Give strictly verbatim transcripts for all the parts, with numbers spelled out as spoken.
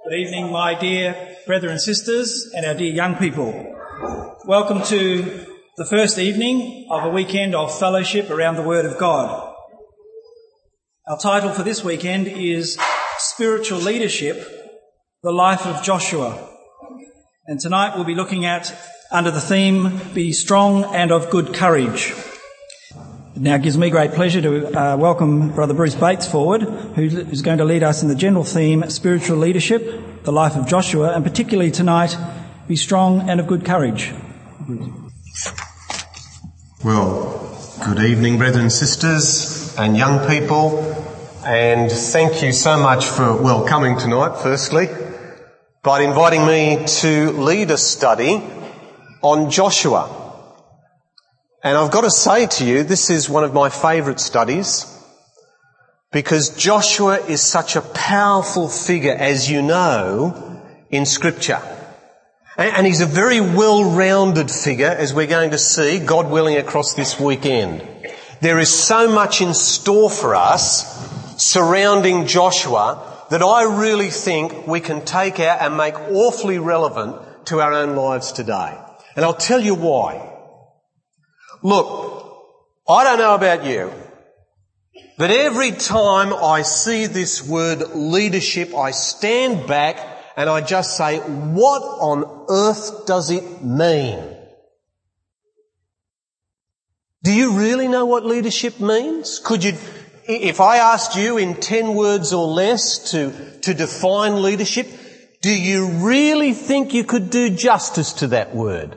Good evening, my dear brethren and sisters and our dear young people. Welcome to the first evening of a weekend of fellowship around the Word of God. Our title for this weekend is Spiritual Leadership, the Life of Joshua. And tonight we'll be looking at, under the theme, Be Strong and of Good Courage. It now gives me great pleasure to uh, welcome Brother Bruce Bates forward, who is going to lead us in the general theme, Spiritual Leadership, the Life of Joshua, and particularly tonight, Be Strong and of Good Courage. Well, good evening, brethren and sisters and young people, and thank you so much for, well, coming tonight, firstly, but inviting me to lead a study on Joshua. And I've got to say to you, this is one of my favourite studies because Joshua is such a powerful figure, as you know, in Scripture. And he's a very well-rounded figure, as we're going to see, God willing, across this weekend. There is so much in store for us surrounding Joshua that I really think we can take out and make awfully relevant to our own lives today. And I'll tell you why. Look, I don't know about you, but every time I see this word leadership, I stand back and I just say, what on earth does it mean? Do you really know what leadership means? Could you, if I asked you in ten words or less to, to define leadership, do you really think you could do justice to that word?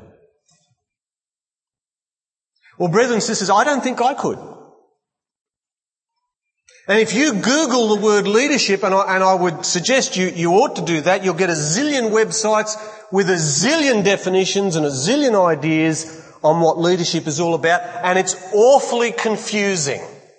Well, brethren and sisters, I don't think I could. And if you Google the word leadership, and I, and I would suggest you, you ought to do that, you'll get a zillion websites with a zillion definitions and a zillion ideas on what leadership is all about, and it's awfully confusing.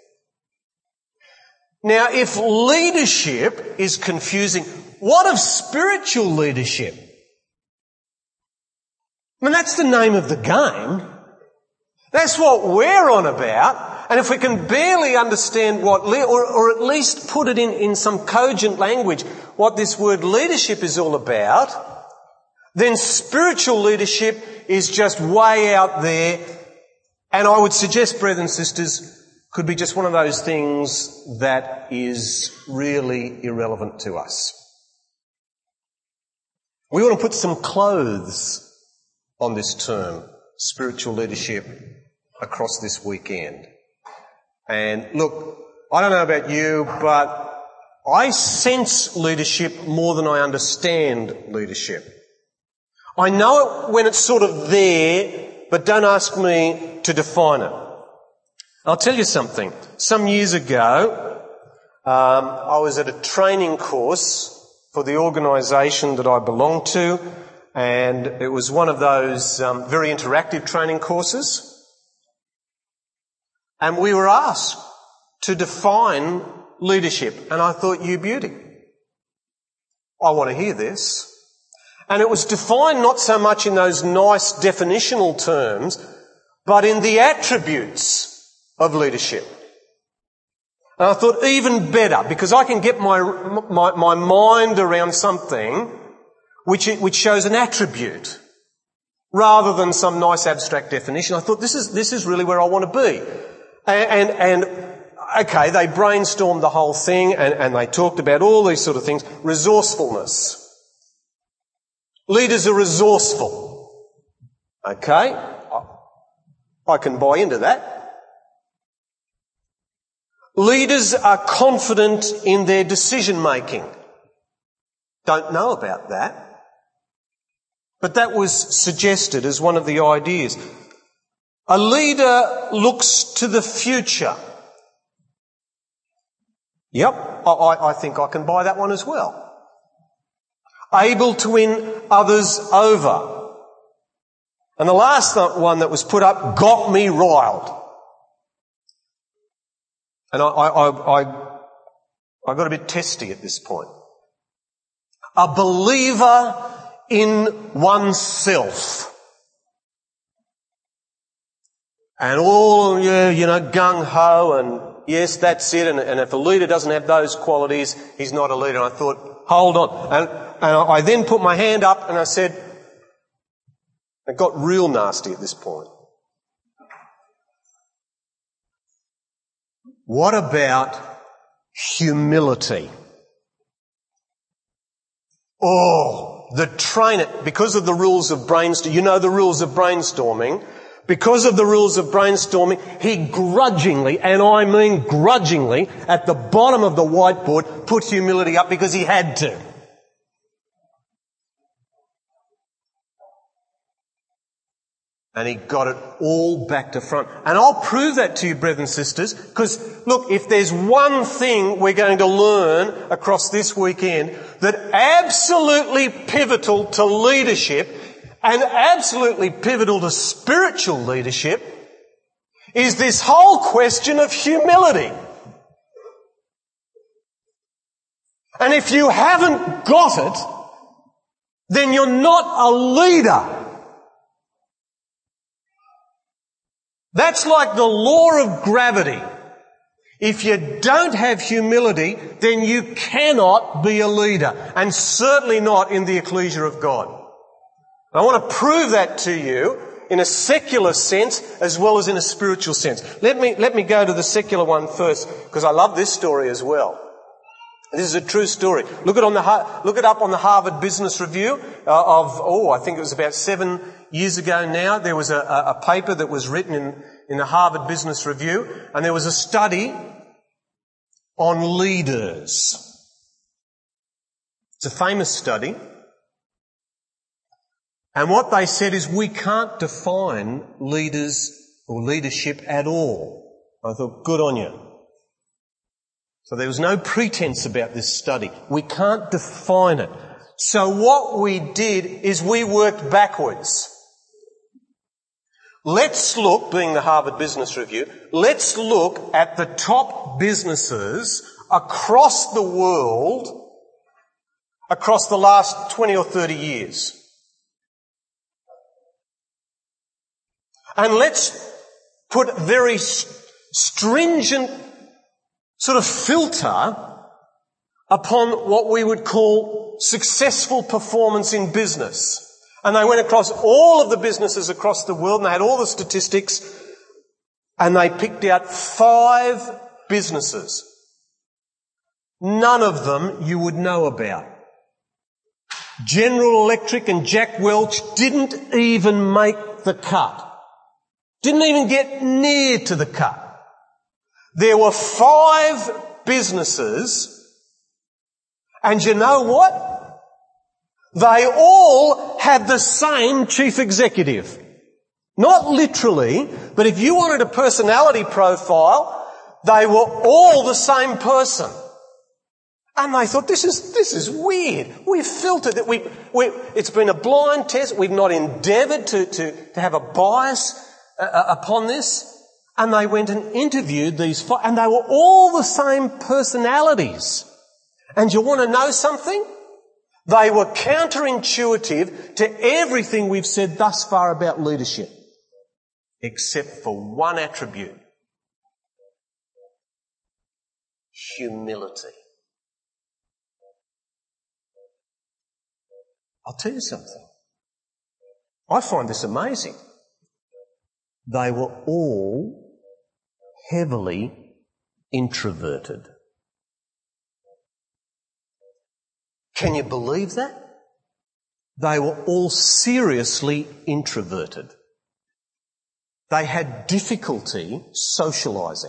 Now, if leadership is confusing, what of spiritual leadership? I mean, that's the name of the game. That's what we're on about. And if we can barely understand what, le- or, or at least put it in, in some cogent language, what this word leadership is all about, then spiritual leadership is just way out there. And I would suggest, brethren and sisters, could be just one of those things that is really irrelevant to us. We want to put some clothes on this term, spiritual leadership, across this weekend. And look, I don't know about you, but I sense leadership more than I understand leadership. I know it when it's sort of there, but don't ask me to define it. I'll tell you something. Some years ago, um, I was at a training course for the organisation that I belong to, and it was one of those um, very interactive training courses. And we were asked to define leadership. And I thought, you beauty. I want to hear this. And it was defined not so much in those nice definitional terms, but in the attributes of leadership. And I thought, even better, because I can get my my, my mind around something which, which shows an attribute rather than some nice abstract definition. I thought, this is this is really where I want to be. And, and, okay, they brainstormed the whole thing and, and they talked about all these sort of things. Resourcefulness. Leaders are resourceful. Okay, I, I can buy into that. Leaders are confident in their decision making. Don't know about that. But that was suggested as one of the ideas. A leader looks to the future. Yep, I, I think I can buy that one as well. Able to win others over. And the last one that was put up got me riled. And I, I, I, I got a bit testy at this point. A believer in oneself. And all, yeah, you know, gung-ho and yes, that's it. And, and if a leader doesn't have those qualities, he's not a leader. And I thought, hold on. And, and I then put my hand up and I said, it got real nasty at this point. What about humility? Oh, the trainer, because of the rules of brainstorming, you know the rules of brainstorming, because of the rules of brainstorming, he grudgingly, and I mean grudgingly, at the bottom of the whiteboard, put humility up because he had to. And he got it all back to front. And I'll prove that to you, brothers and sisters, because, look, if there's one thing we're going to learn across this weekend that absolutely pivotal to leadership and absolutely pivotal to spiritual leadership is this whole question of humility. And if you haven't got it, then you're not a leader. That's like the law of gravity. If you don't have humility, then you cannot be a leader, and certainly not in the ecclesia of God. I want to prove that to you in a secular sense as well as in a spiritual sense. Let me, let me go to the secular one first, because I love this story as well. This is a true story. Look it, on the, look it up on the Harvard Business Review uh, of, oh, I think it was about seven years ago now. There was a, a, a paper that was written in, in the Harvard Business Review, and there was a study on leaders. It's a famous study. And what they said is we can't define leaders or leadership at all. I thought, good on you. So there was no pretense about this study. We can't define it. So what we did is we worked backwards. Let's look, being the Harvard Business Review, let's look at the top businesses across the world across the last twenty or thirty years. And let's put very stringent sort of filter upon what we would call successful performance in business. And they went across all of the businesses across the world and they had all the statistics and they picked out five businesses. None of them you would know about. General Electric and Jack Welch didn't even make the cut. Didn't even get near to the cut. There were five businesses, and you know what? They all had the same chief executive. Not literally, but if you wanted a personality profile, they were all the same person. And they thought, this is, this is weird. We've filtered it. We, we, it's been a blind test. We've not endeavoured to, to, to have a bias uh, upon this. And they went and interviewed these five, and they were all the same personalities. And you want to know something? They were counterintuitive to everything we've said thus far about leadership, except for one attribute: humility. I'll tell you something. I find this amazing. They were all heavily introverted. Can you believe that? They were all seriously introverted. They had difficulty socialising.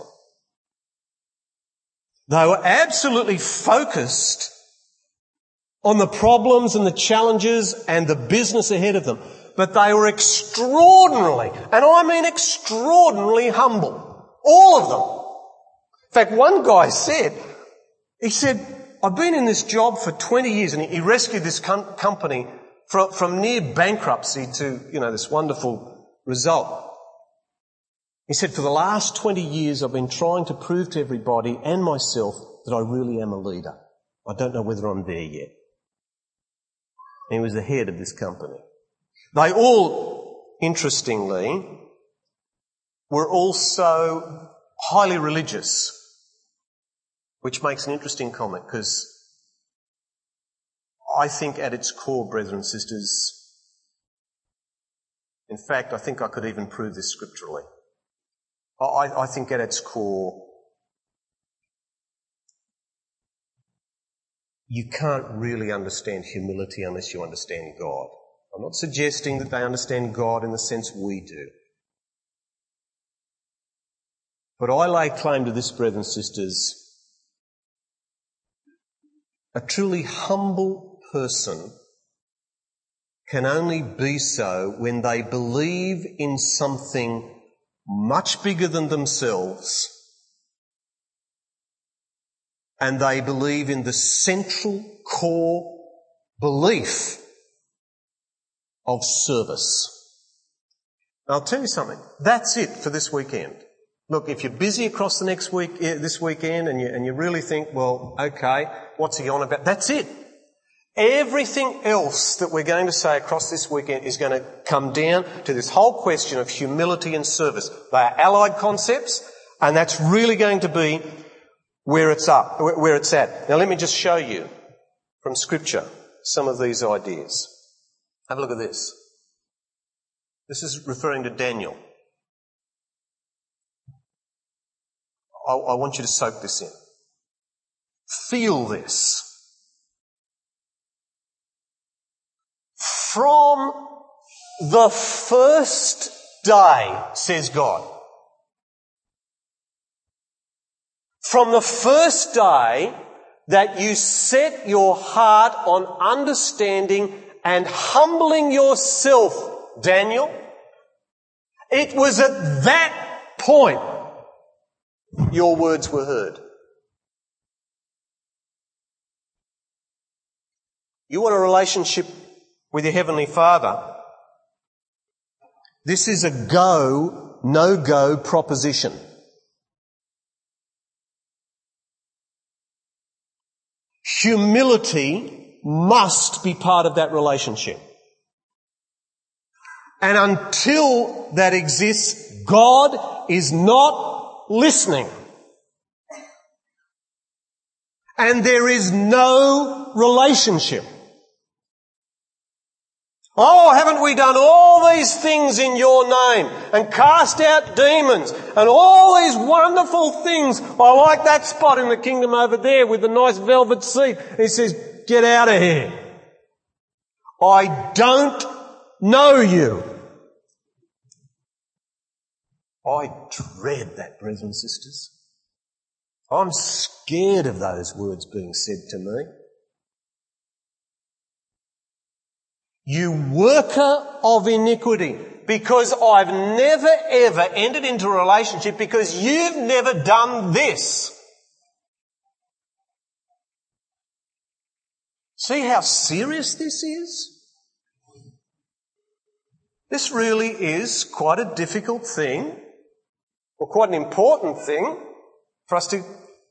They were absolutely focused on the problems and the challenges and the business ahead of them. But they were extraordinarily, and I mean extraordinarily humble. All of them. In fact, one guy said, he said, I've been in this job for twenty years, and he rescued this com- company from, from near bankruptcy to, you know, this wonderful result. He said, for the last twenty years I've been trying to prove to everybody and myself that I really am a leader. I don't know whether I'm there yet. And he was the head of this company. They all, interestingly, were also highly religious, which makes an interesting comment because I think at its core, brethren and sisters, in fact, I think I could even prove this scripturally. I, I think at its core, you can't really understand humility unless you understand God. I'm not suggesting that they understand God in the sense we do. But I lay claim to this, brethren and sisters. A truly humble person can only be so when they believe in something much bigger than themselves, and they believe in the central core belief of service. Now, I'll tell you something. That's it for this weekend. Look, if you're busy across the next week, this weekend, and you, and you really think, well, okay, what's he on about? That's it. Everything else that we're going to say across this weekend is going to come down to this whole question of humility and service. They are allied concepts, and that's really going to be where it's up, where it's at. Now, let me just show you from Scripture some of these ideas. Have a look at this. This is referring to Daniel. I, I want you to soak this in. Feel this. From the first day, says God. From the first day that you set your heart on understanding and humbling yourself, Daniel, it was at that point your words were heard. You want a relationship with your Heavenly Father? This is a go, no-go proposition. Humility must be part of that relationship. And until that exists, God is not listening. And there is no relationship. Oh, haven't we done all these things in your name and cast out demons and all these wonderful things? I like that spot in the kingdom over there with the nice velvet seat. He says, get out of here. I don't know you. I dread that, brothers and sisters. I'm scared of those words being said to me. You worker of iniquity, because I've never ever entered into a relationship because you've never done this. See how serious this is? This really is quite a difficult thing, or quite an important thing for us to,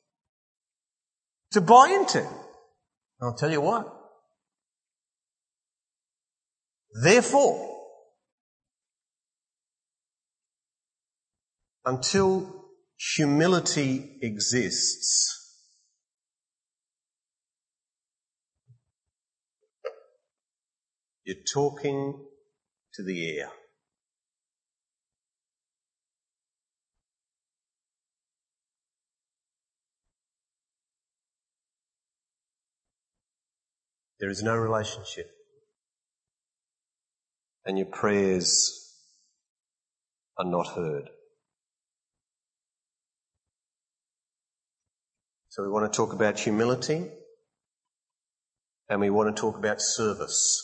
to buy into. I'll tell you what. Therefore, until humility exists, you're talking to the air. There is no relationship. And your prayers are not heard. So we want to talk about humility, and we want to talk about service.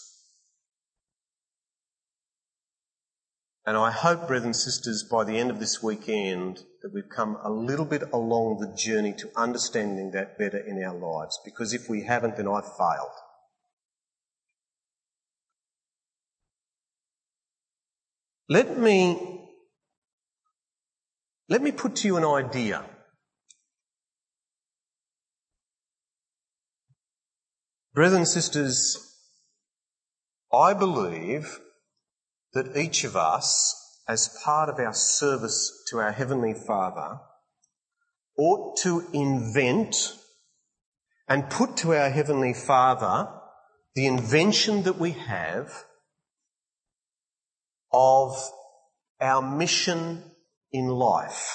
And I hope, brothers and sisters, by the end of this weekend that we've come a little bit along the journey to understanding that better in our lives, because if we haven't, then I've failed. Let me, let me put to you an idea. Brothers and sisters, I believe that each of us, as part of our service to our Heavenly Father, ought to invent and put to our Heavenly Father the invention that we have of our mission in life.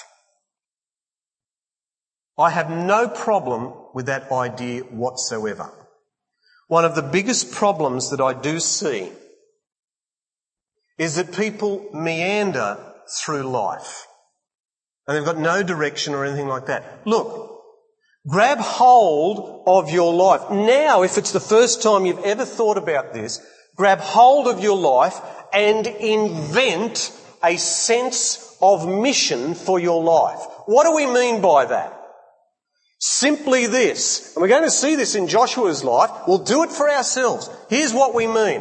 I have no problem with that idea whatsoever. One of the biggest problems that I do see is that people meander through life and they've got no direction or anything like that. Look, grab hold of your life. Now, if it's the first time you've ever thought about this, grab hold of your life and invent a sense of mission for your life. What do we mean by that? Simply this, and we're going to see this in Joshua's life. We'll do it for ourselves. Here's what we mean.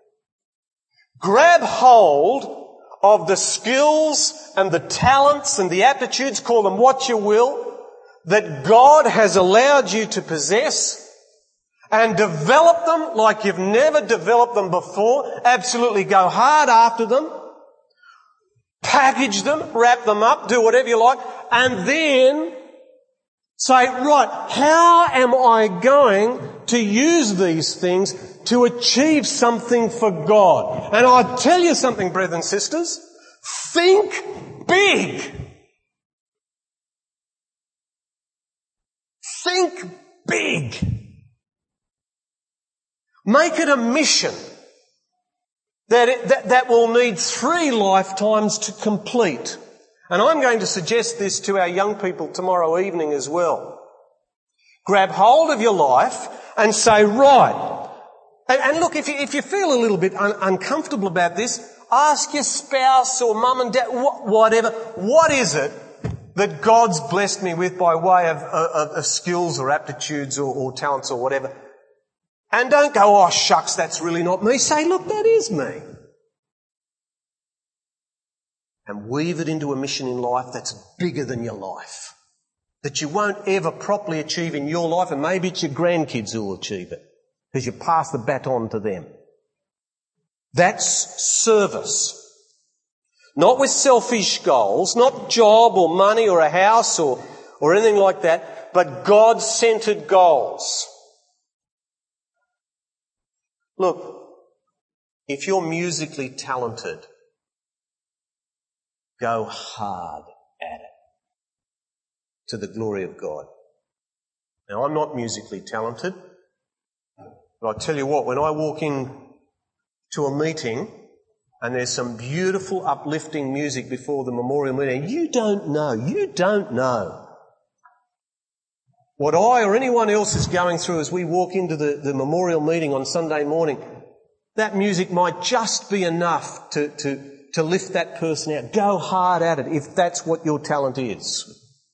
Grab hold of the skills and the talents and the aptitudes, call them what you will, that God has allowed you to possess, and develop them like you've never developed them before. Absolutely go hard after them. Package them, wrap them up, do whatever you like, and then say, right, how am I going to use these things to achieve something for God? And I tell you something, brothers and sisters, think big. Think big. Make it a mission that, it, that that will need three lifetimes to complete. And I'm going to suggest this to our young people tomorrow evening as well. Grab hold of your life and say, right. And, and look, if you, if you feel a little bit un- uncomfortable about this, ask your spouse or mum and dad, wh- whatever, what is it that God's blessed me with by way of, of, of skills or aptitudes or, or talents or whatever? And don't go, oh shucks, that's really not me. Say, look, that is me. And weave it into a mission in life that's bigger than your life, that you won't ever properly achieve in your life, and maybe it's your grandkids who will achieve it because you pass the baton to them. That's service. Not with selfish goals, not job or money or a house or, or anything like that, but God-centered goals. Look, if you're musically talented, go hard at it to the glory of God. Now, I'm not musically talented, but I tell you what, when I walk in to a meeting and there's some beautiful uplifting music before the memorial meeting, you don't know, you don't know what I or anyone else is going through as we walk into the, the memorial meeting on Sunday morning. That music might just be enough to, to to lift that person out. Go hard at it if that's what your talent is.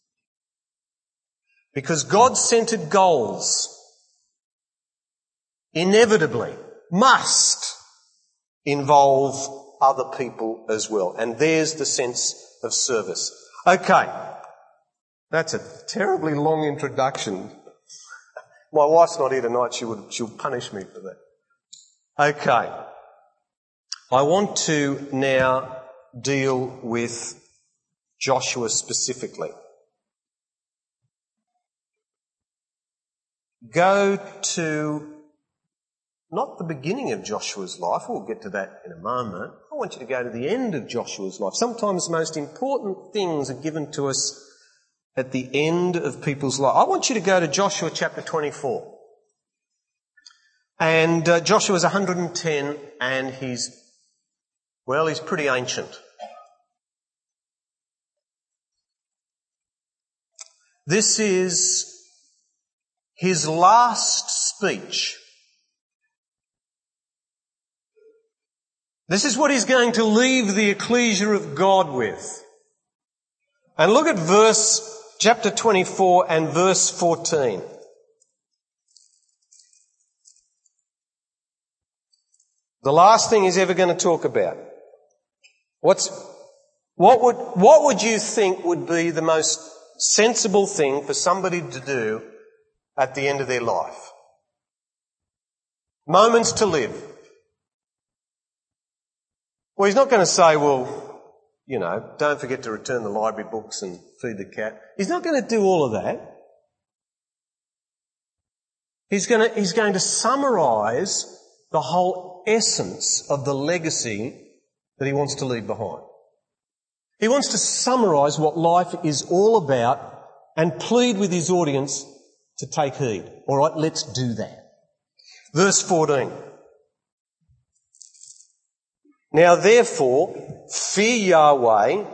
Because God-centered goals inevitably must involve other people as well. And there's the sense of service. Okay. That's a terribly long introduction. My wife's not here tonight. She would, she'll punish me for that. Okay. I want to now deal with Joshua specifically. Go to not the beginning of Joshua's life, we'll get to that in a moment. I want you to go to the end of Joshua's life. Sometimes the most important things are given to us at the end of people's life. I want you to go to Joshua chapter twenty-four. And uh, Joshua's one hundred ten and he's Well, he's pretty ancient. This is his last speech. This is what he's going to leave the ecclesia of God with. And look at verse, chapter twenty-four and verse fourteen. The last thing he's ever going to talk about. What's, what would, what would you think would be the most sensible thing for somebody to do at the end of their life? Moments to live. Well, he's not going to say, well, you know, don't forget to return the library books and feed the cat. He's not going to do all of that. He's going to, he's going to summarise the whole essence of the legacy that he wants to leave behind. He wants to summarise what life is all about and plead with his audience to take heed. All right, let's do that. Verse fourteen. Now therefore, fear Yahweh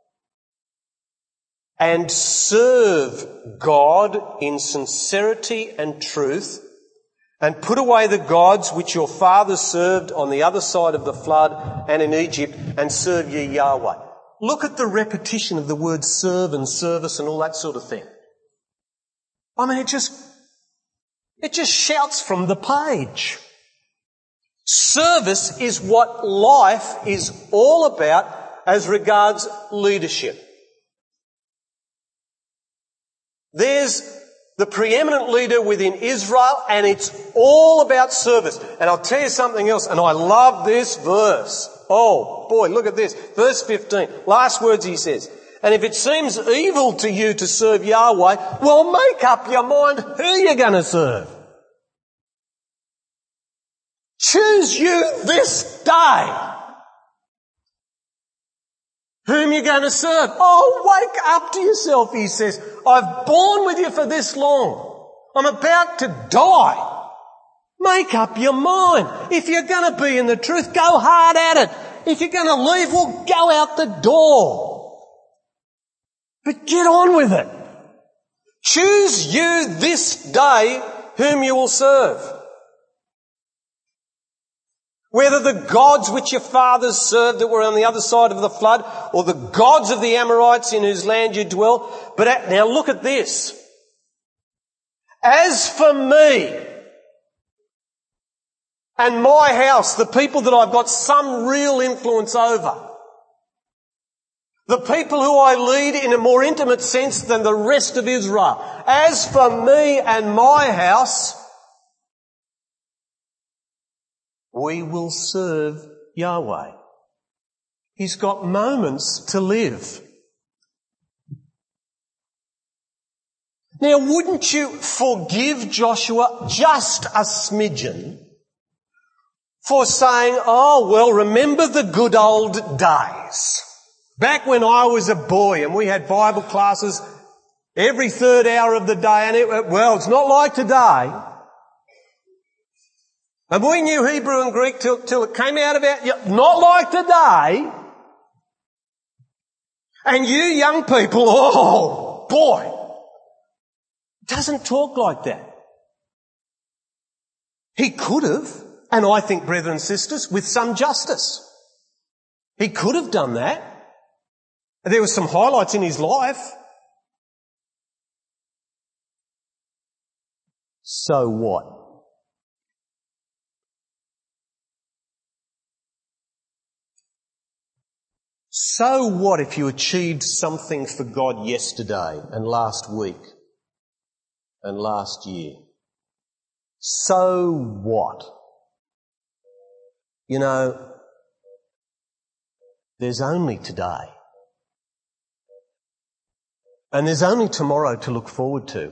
and serve God in sincerity and truth, and put away the gods which your fathers served on the other side of the flood and in Egypt, and serve ye Yahweh. Look at the repetition of the word serve and service and all that sort of thing. I mean, it just, it just shouts from the page. Service is what life is all about as regards leadership. There's the preeminent leader within Israel, and it's all about service. And I'll tell you something else, and I love this verse. Oh boy, look at this. Verse fifteen. Last words he says. And if it seems evil to you to serve Yahweh, well, make up your mind who you're going to serve. Choose you this day whom you're going to serve. Oh, wake up to yourself, he says. I've borne with you for this long. I'm about to die. Make up your mind. If you're going to be in the truth, go hard at it. If you're going to leave, well, go out the door. But get on with it. Choose you this day whom you will serve. Whether the gods which your fathers served that were on the other side of the flood, or the gods of the Amorites in whose land you dwell. But at, now look at this. As for me and my house, the people that I've got some real influence over, the people who I lead in a more intimate sense than the rest of Israel, as for me and my house, we will serve Yahweh. He's got moments to live. Now, wouldn't you forgive Joshua just a smidgen for saying, oh, well, remember the good old days? Back when I was a boy and we had Bible classes every third hour of the day, and it, well, it's not like today. And we knew Hebrew and Greek till, till it came out of our, not like today. And you young people, oh boy, doesn't talk like that. He could have, and I think, brethren and sisters, with some justice. He could have done that. There were some highlights in his life. So what? So what if you achieved something for God yesterday and last week and last year? So what? You know, there's only today. And there's only tomorrow to look forward to.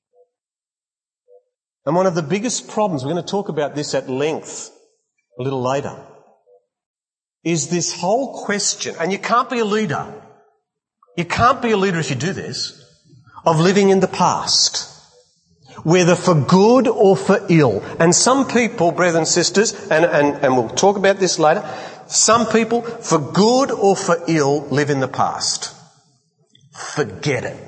And one of the biggest problems, we're going to talk about this at length a little later, is this whole question, and you can't be a leader, you can't be a leader if you do this, of living in the past, whether for good or for ill. And some people, brothers and sisters, and, and, and we'll talk about this later, some people, for good or for ill, live in the past. Forget it.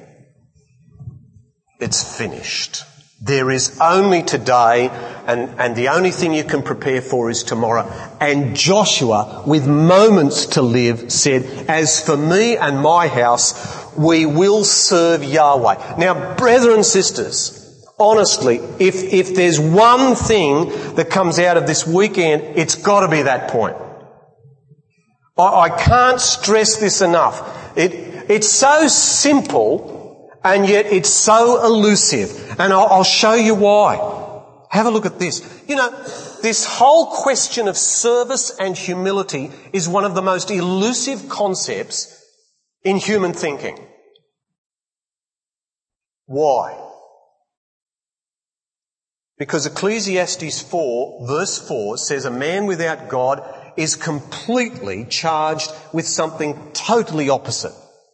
It's finished. There is only today, and, and the only thing you can prepare for is tomorrow. And Joshua, with moments to live, said, as for me and my house, we will serve Yahweh. Now, brethren and sisters, honestly, if, if there's one thing that comes out of this weekend, it's got to be that point. I, I can't stress this enough. It, it's so simple, and yet it's so elusive. And I'll, I'll show you why. Have a look at this. You know, this whole question of service and humility is one of the most elusive concepts in human thinking. Why? Because Ecclesiastes four, verse four, says a man without God is completely charged with something totally opposite.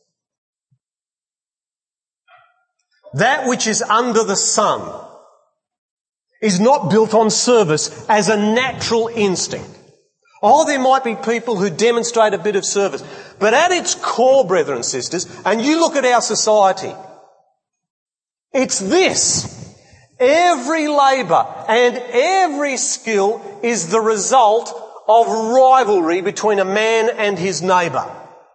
That which is under the sun is not built on service as a natural instinct. Oh, there might be people who demonstrate a bit of service. But at its core, brethren and sisters, and you look at our society, it's this. Every labour and every skill is the result of rivalry between a man and his neighbour.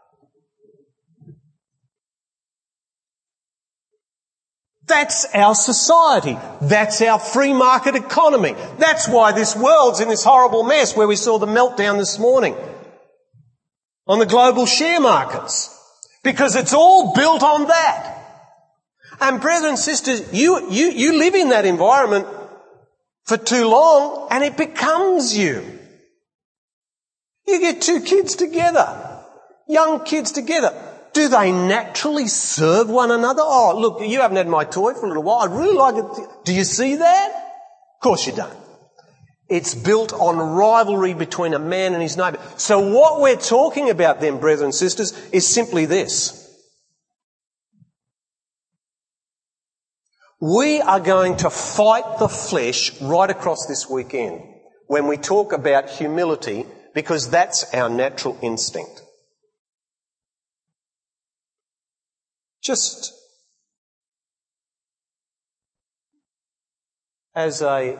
That's our society. That's our free market economy. That's why this world's in this horrible mess where we saw the meltdown this morning on the global share markets. Because it's all built on that. And brethren and sisters, you, you, you live in that environment for too long and it becomes you. You get two kids together, young kids together. Do they naturally serve one another? Oh, look, you haven't had my toy for a little while. I'd really like it. Do you see that? Of course you don't. It's built on rivalry between a man and his neighbour. So what we're talking about then, brethren and sisters, is simply this. We are going to fight the flesh right across this weekend when we talk about humility, because that's our natural instinct. Just as a,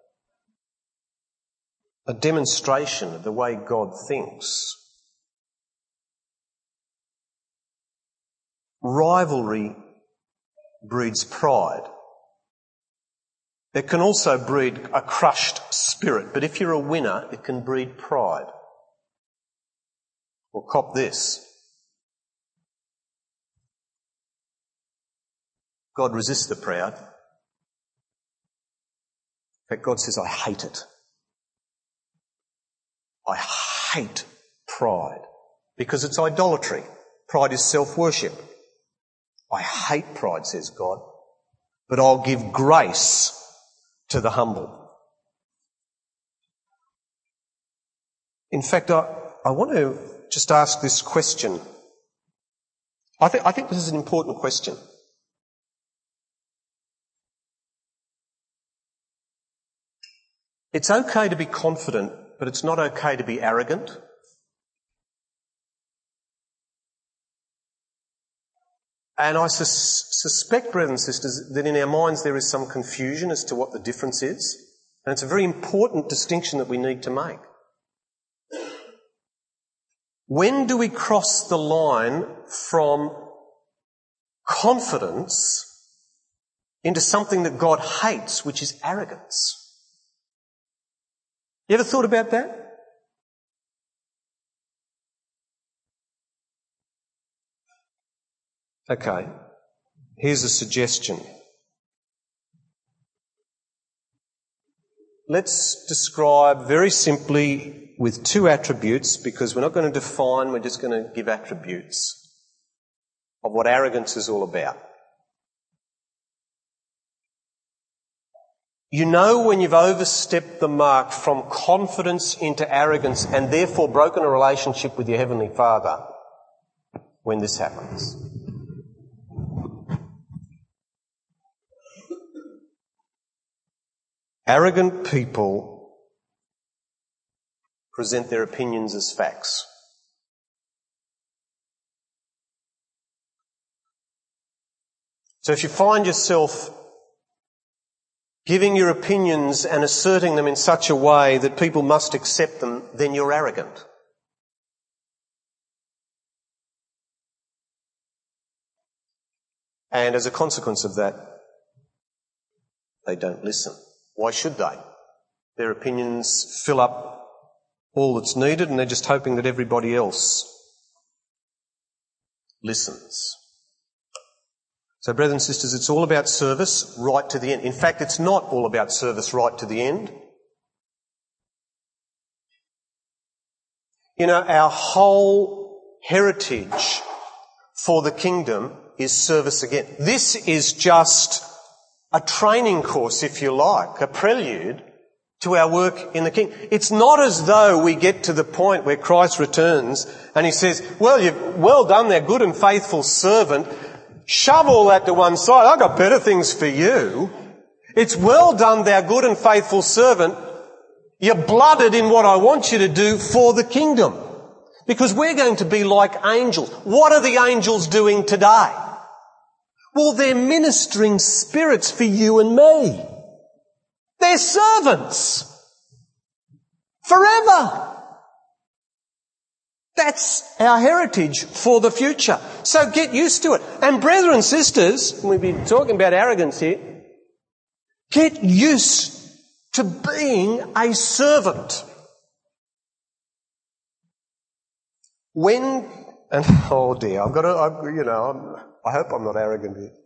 a demonstration of the way God thinks, rivalry breeds pride. It can also breed a crushed spirit, but if you're a winner, it can breed pride. Well, cop this. God resists the proud. In fact, God says, I hate it. I hate pride because it's idolatry. Pride is self-worship. I hate pride, says God, but I'll give grace to the humble. In fact, I, I want to just ask this question. I think, I think this is an important question. It's okay to be confident, but it's not okay to be arrogant. And I sus- suspect, brothers and sisters, that in our minds there is some confusion as to what the difference is. And it's a very important distinction that we need to make. When do we cross the line from confidence into something that God hates, which is arrogance? You ever thought about that? Okay, here's a suggestion. Let's describe very simply with two attributes, because we're not going to define, we're just going to give attributes of what arrogance is all about. You know when you've overstepped the mark from confidence into arrogance and therefore broken a relationship with your Heavenly Father when this happens. Arrogant people present their opinions as facts. So if you find yourself giving your opinions and asserting them in such a way that people must accept them, then you're arrogant. And as a consequence of that, they don't listen. Why should they? Their opinions fill up all that's needed and they're just hoping that everybody else listens. So, brothers and sisters, it's all about service right to the end. In fact, it's not all about service right to the end. You know, our whole heritage for the kingdom is service again. This is just a training course, if you like, a prelude to our work in the King. It's not as though we get to the point where Christ returns and he says, well, you've well done there, good and faithful servant. Shove all that to one side. I've got better things for you. It's well done, thou good and faithful servant. You're blooded in what I want you to do for the kingdom. Because we're going to be like angels. What are the angels doing today? Well, they're ministering spirits for you and me. They're servants. Forever. That's our heritage for the future. So get used to it. And brethren and sisters, we've been talking about arrogance here, get used to being a servant. When, and oh dear, I've got to, I, you know, I'm, I hope I'm not arrogant here.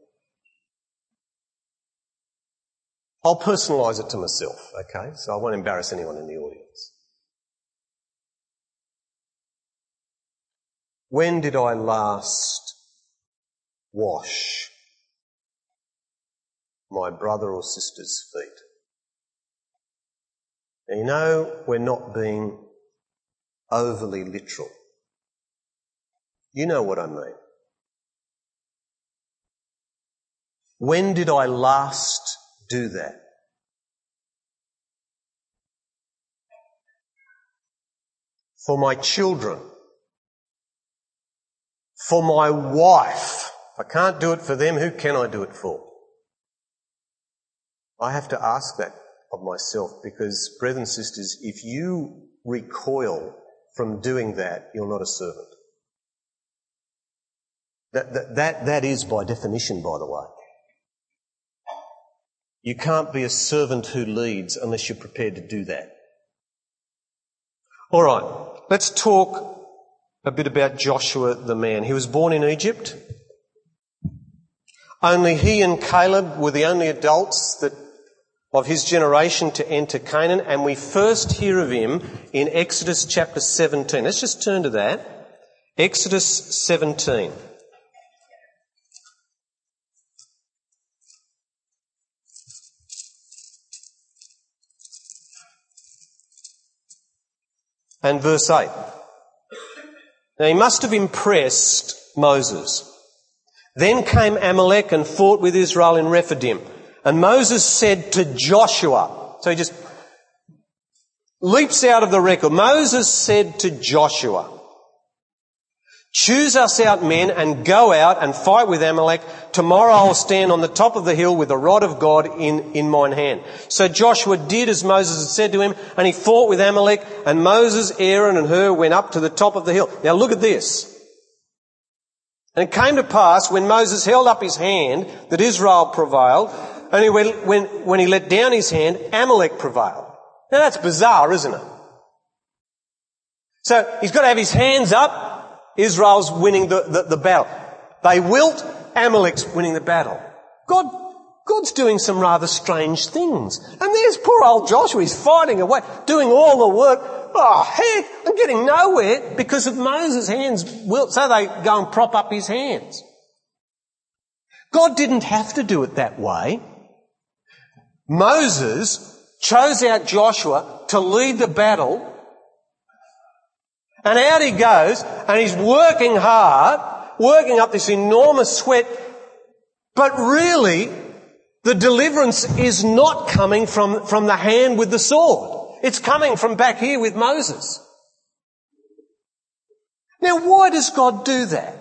I'll personalise it to myself, okay? So I won't embarrass anyone in the audience. When did I last wash my brother or sister's feet? Now, you know, we're not being overly literal. You know what I mean. When did I last do that? For my children. For my wife. If I can't do it for them, who can I do it for? I have to ask that of myself because, brothers and sisters, if you recoil from doing that, you're not a servant. That, that, that, that is by definition, by the way. You can't be a servant who leads unless you're prepared to do that. All right, let's talk a bit about Joshua the man. He was born in Egypt. Only he and Caleb were the only adults that of his generation to enter Canaan, and we first hear of him in Exodus chapter seventeen. Let's just turn to that. Exodus seventeen. And verse eight. Now he must have impressed Moses. Then came Amalek and fought with Israel in Rephidim. And Moses said to Joshua, so he just leaps out of the record. Moses said to Joshua, choose us out men and go out and fight with Amalek. Tomorrow I'll stand on the top of the hill with the rod of God in, in mine hand. So Joshua did as Moses had said to him, and he fought with Amalek, and Moses, Aaron and Hur went up to the top of the hill. Now look at this. And it came to pass when Moses held up his hand that Israel prevailed, and he went, when, when he let down his hand, Amalek prevailed. Now that's bizarre, isn't it? So he's got to have his hands up. Israel's winning the, the, the battle. They wilt, Amalek's winning the battle. God, God's doing some rather strange things. And there's poor old Joshua, he's fighting away, doing all the work. Oh heck, I'm getting nowhere because of Moses' hands wilt. So they go and prop up his hands. God didn't have to do it that way. Moses chose out Joshua to lead the battle. And out he goes, and he's working hard, working up this enormous sweat. But really, the deliverance is not coming from, from the hand with the sword. It's coming from back here with Moses. Now, why does God do that?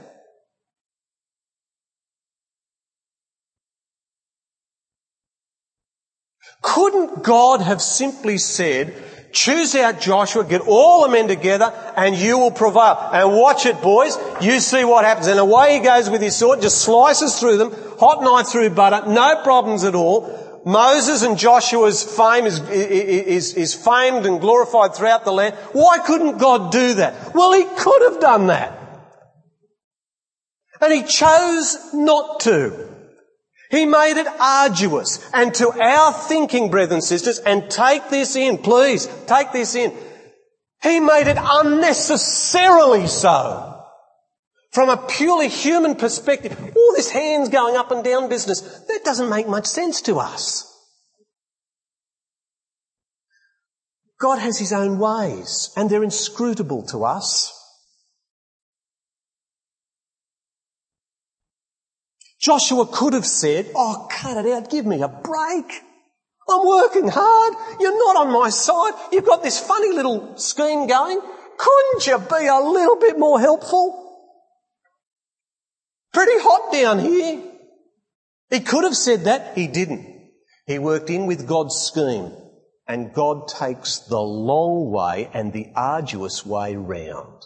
Couldn't God have simply said, choose out Joshua, get all the men together, and you will prevail. And watch it, boys. You see what happens. And away he goes with his sword, just slices through them, hot knife through butter, no problems at all. Moses and Joshua's fame is, is, is famed and glorified throughout the land. Why couldn't God do that? Well, he could have done that. And he chose not to. He made it arduous. And to our thinking, brothers and sisters, and take this in, please, take this in. He made it unnecessarily so. From a purely human perspective, all this hands going up and down business, that doesn't make much sense to us. God has his own ways, and they're inscrutable to us. Joshua could have said, oh, cut it out, give me a break. I'm working hard. You're not on my side. You've got this funny little scheme going. Couldn't you be a little bit more helpful? Pretty hot down here. He could have said that. He didn't. He worked in with God's scheme, and God takes the long way and the arduous way round.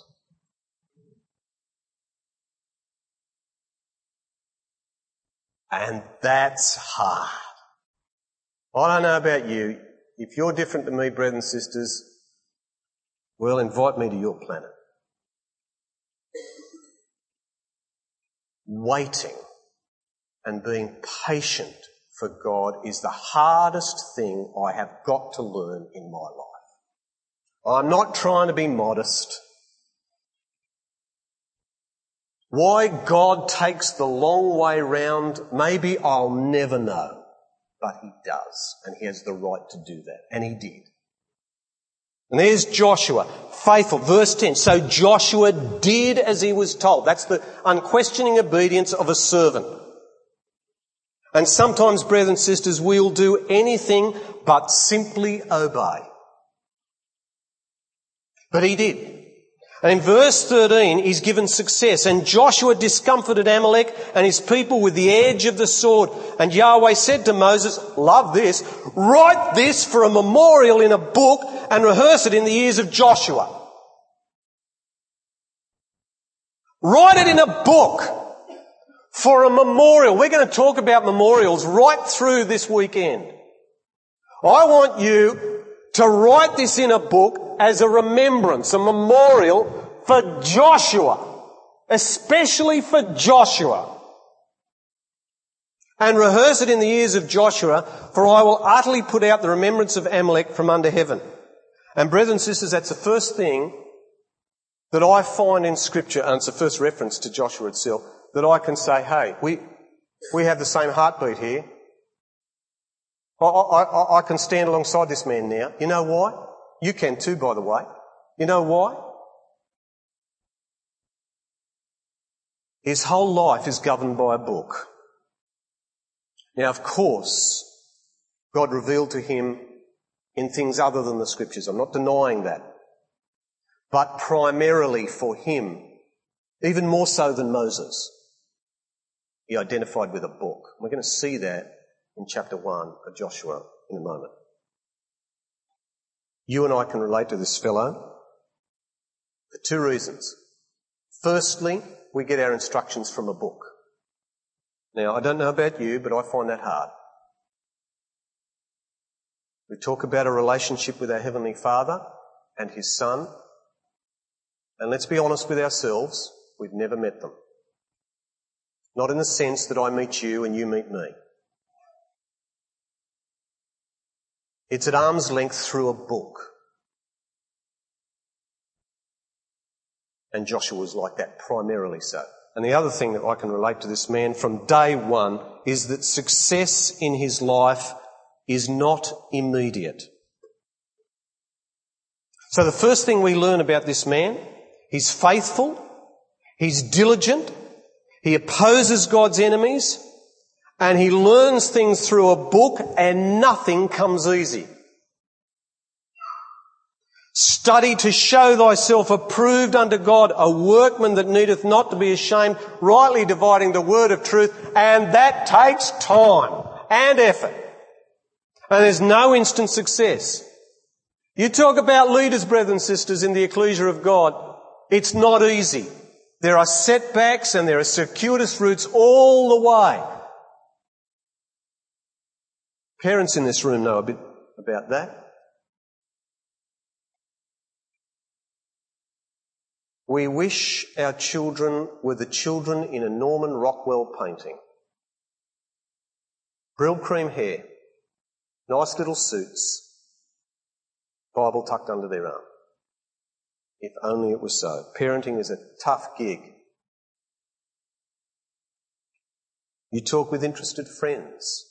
And that's hard. I don't know about you. If you're different to me, brothers and sisters, well, invite me to your planet. Waiting and being patient for God is the hardest thing I have got to learn in my life. I'm not trying to be modest. Why God takes the long way round, maybe I'll never know. But he does, and he has the right to do that. And he did. And there's Joshua, faithful. Verse ten. So Joshua did as he was told. That's the unquestioning obedience of a servant. And sometimes, brothers and sisters, we'll do anything but simply obey. But he did. And in verse thirteen, he's given success. And Joshua discomfited Amalek and his people with the edge of the sword. And Yahweh said to Moses, love this, write this for a memorial in a book and rehearse it in the ears of Joshua. Write it in a book for a memorial. We're going to talk about memorials right through this weekend. I want you to write this in a book as a remembrance, a memorial for Joshua, especially for Joshua. And rehearse it in the ears of Joshua, for I will utterly put out the remembrance of Amalek from under heaven. And brothers and sisters, that's the first thing that I find in Scripture, and it's the first reference to Joshua itself, that I can say, hey, we we have the same heartbeat here. I, I, I can stand alongside this man now. You know why? You can too, by the way. You know why? His whole life is governed by a book. Now, of course, God revealed to him in things other than the Scriptures. I'm not denying that. But primarily for him, even more so than Moses, he identified with a book. We're going to see that in chapter one of Joshua in a moment. You and I can relate to this fellow for two reasons. Firstly, we get our instructions from a book. Now, I don't know about you, but I find that hard. We talk about a relationship with our Heavenly Father and His Son, and let's be honest with ourselves, we've never met them. Not in the sense that I meet you and you meet me. It's at arm's length through a book. And Joshua was like that, primarily so. And the other thing that I can relate to this man from day one is that success in his life is not immediate. So the first thing we learn about this man, he's faithful, he's diligent, he opposes God's enemies, and he learns things through a book, and nothing comes easy. Study to show thyself approved unto God, a workman that needeth not to be ashamed, rightly dividing the word of truth, and that takes time and effort. And there's no instant success. You talk about leaders, brothers and sisters, in the ecclesia of God, it's not easy. There are setbacks and there are circuitous routes all the way. Parents in this room know a bit about that. We wish our children were the children in a Norman Rockwell painting. Brill cream hair, nice little suits, Bible tucked under their arm. If only it was so. Parenting is a tough gig. You talk with interested friends,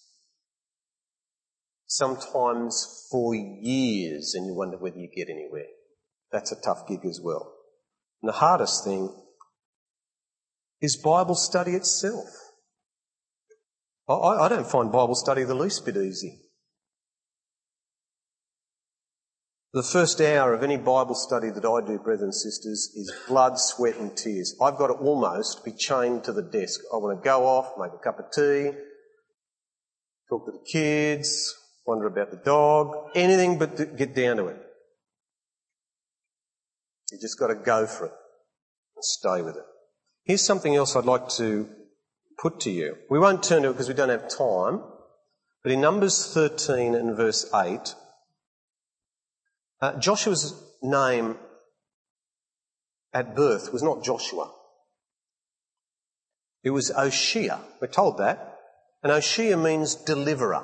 sometimes for years, and you wonder whether you get anywhere. That's a tough gig as well. And the hardest thing is Bible study itself. I, I don't find Bible study the least bit easy. The first hour of any Bible study that I do, brothers and sisters, is blood, sweat and tears. I've got to almost be chained to the desk. I want to go off, make a cup of tea, talk to the kids, wonder about the dog, anything but to get down to it. You just got to go for it and stay with it. Here's something else I'd like to put to you. We won't turn to it because we don't have time, but in Numbers thirteen and verse eight, Uh, Joshua's name at birth was not Joshua. It was Oshea. We're told that. And Oshea means deliverer.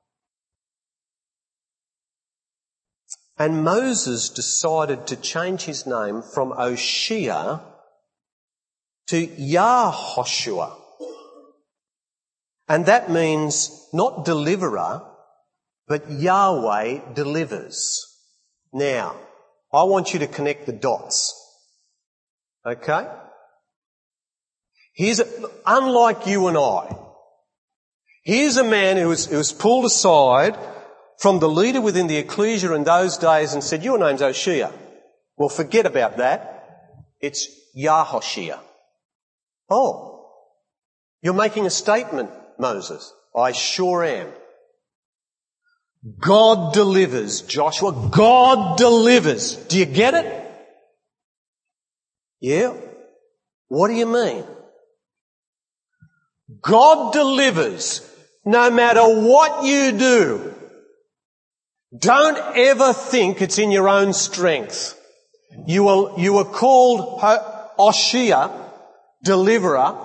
And Moses decided to change his name from Oshea to Yahoshua. And that means not deliverer, but Yahweh delivers. Now, I want you to connect the dots. Okay? Here's a, unlike you and I, here's a man who was, who was pulled aside from the leader within the ecclesia in those days and said, your name's Oshea. Well, forget about that. It's Yahoshua. Oh, you're making a statement, Moses. I sure am. God delivers, Joshua. God delivers. Do you get it? Yeah. What do you mean? God delivers no matter what you do. Don't ever think it's in your own strength. You are, you are called Oshea, deliverer.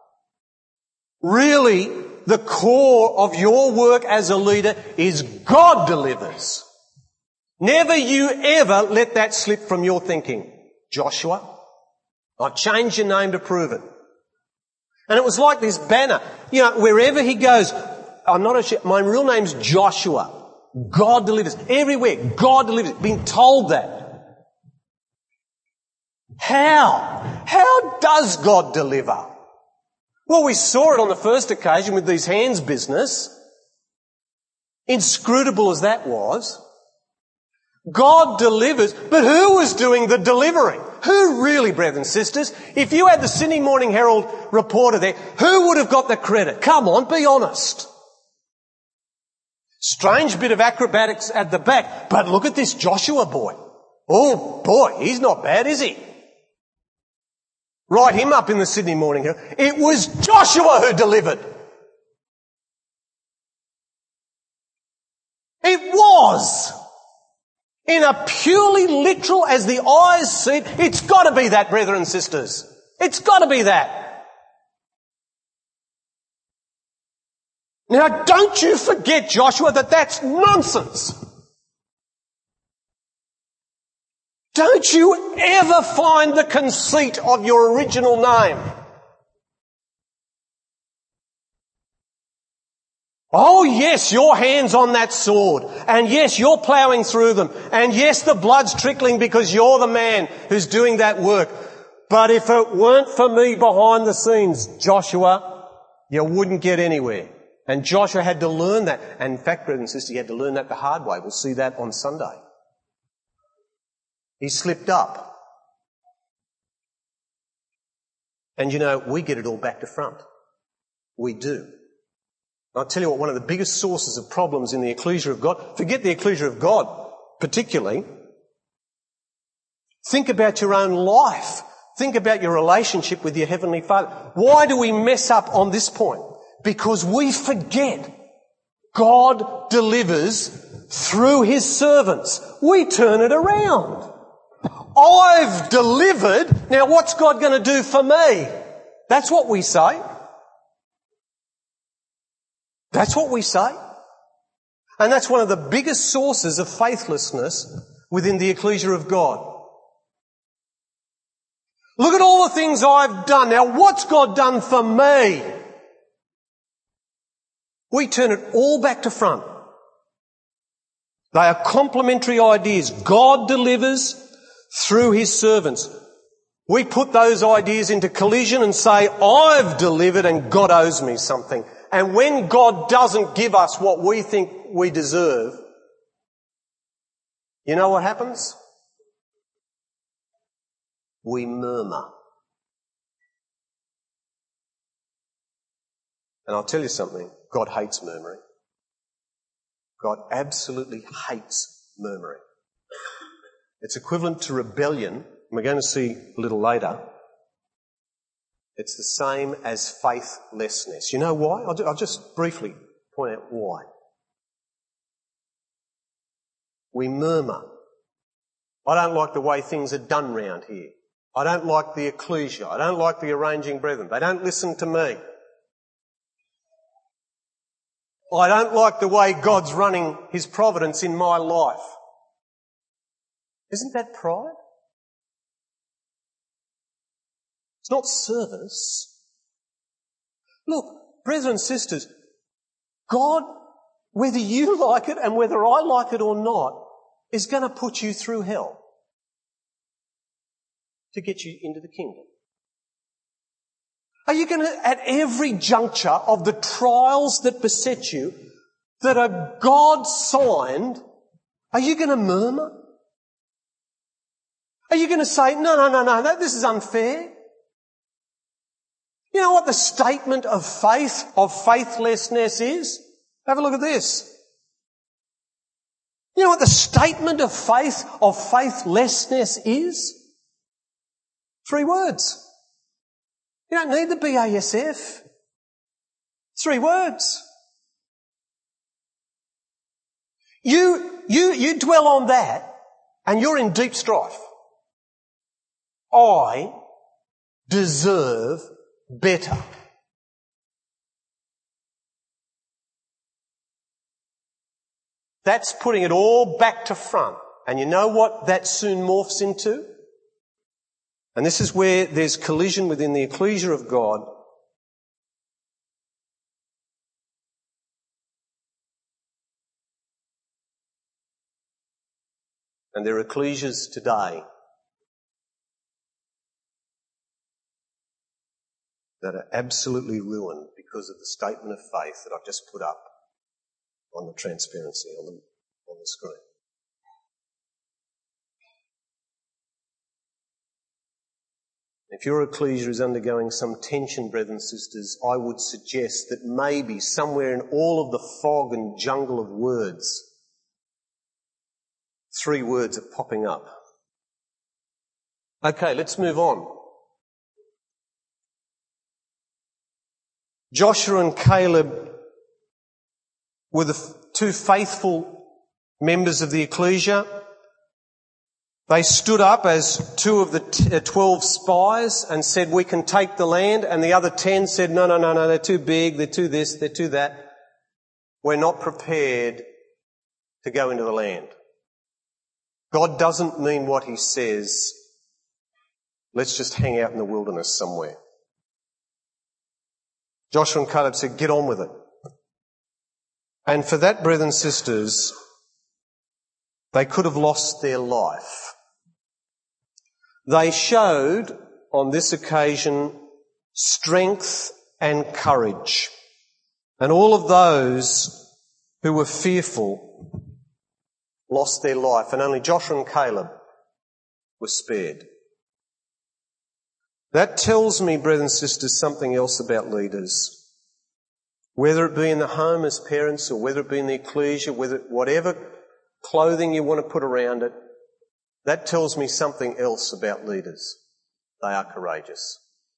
Really, the core of your work as a leader is God delivers. Never you ever let that slip from your thinking. Joshua, I've changed your name to prove it. And it was like this banner. You know, wherever he goes, I'm not a, my real name's Joshua. God delivers. Everywhere, God delivers. Being told that. How? How does God deliver? Well, we saw it on the first occasion with these hands business. Inscrutable as that was. God delivers, but who was doing the delivering? Who really, brothers and sisters? If you had the Sydney Morning Herald reporter there, who would have got the credit? Come on, be honest. Strange bit of acrobatics at the back, but look at this Joshua boy. Oh boy, he's not bad, is he? Write him up in the Sydney Morning Herald. It was Joshua who delivered. It was. In a purely literal, as the eyes see it, it's got to be that, brethren and sisters. It's got to be that. Now, don't you forget, Joshua, that that's nonsense. Don't you ever find the conceit of your original name. Oh yes, your hand's on that sword. And yes, you're ploughing through them. And yes, the blood's trickling because you're the man who's doing that work. But if it weren't for me behind the scenes, Joshua, you wouldn't get anywhere. And Joshua had to learn that. And in fact, brothers and sisters, he had to learn that the hard way. We'll see that on Sunday. He slipped up. And you know, we get it all back to front. We do. I'll tell you what, one of the biggest sources of problems in the ecclesia of God, forget the ecclesia of God particularly, think about your own life. Think about your relationship with your Heavenly Father. Why do we mess up on this point? Because we forget God delivers through His servants. We turn it around. I've delivered, now what's God going to do for me? That's what we say. That's what we say. And that's one of the biggest sources of faithlessness within the ecclesia of God. Look at all the things I've done. Now what's God done for me? We turn it all back to front. They are complementary ideas. God delivers through his servants. We put those ideas into collision and say, I've delivered and God owes me something. And when God doesn't give us what we think we deserve, you know what happens? We murmur. And I'll tell you something, God hates murmuring. God absolutely hates murmuring. It's equivalent to rebellion, and we're going to see a little later. It's the same as faithlessness. You know why? I'll, I'll just briefly point out why. We murmur. I don't like the way things are done round here. I don't like the ecclesia. I don't like the arranging brethren. They don't listen to me. I don't like the way God's running his providence in my life. Isn't that pride? It's not service. Look, brothers and sisters, God, whether you like it and whether I like it or not, is going to put you through hell to get you into the kingdom. Are you going to, at every juncture of the trials that beset you, that are God-signed, are you going to murmur? Are you going to say, no, no, no, no, no, this is unfair? You know what the statement of faith, of faithlessness is? Have a look at this. You know what the statement of faith, of faithlessness is? Three words. You don't need the B A S F. Three words. You, you, you dwell on that and you're in deep strife. I deserve better. That's putting it all back to front. And you know what that soon morphs into? And this is where there's collision within the ecclesia of God. And there are ecclesias today that are absolutely ruined because of the statement of faith that I've just put up on the transparency, on the, on the screen. If your ecclesia is undergoing some tension, brothers and sisters, I would suggest that maybe somewhere in all of the fog and jungle of words, three words are popping up. Okay, let's move on. Joshua and Caleb were the two faithful members of the ecclesia. They stood up as two of the t- uh, twelve spies and said, we can take the land. And the other ten said, no, no, no, no, they're too big, they're too this, they're too that. We're not prepared to go into the land. God doesn't mean what he says. Let's just hang out in the wilderness somewhere. Joshua and Caleb said, get on with it. And for that, brothers and sisters, they could have lost their life. They showed on this occasion strength and courage. And all of those who were fearful lost their life, and only Joshua and Caleb were spared. That tells me, brothers and sisters, something else about leaders. Whether it be in the home as parents or whether it be in the ecclesia, whether whatever clothing you want to put around it, that tells me something else about leaders. They are courageous.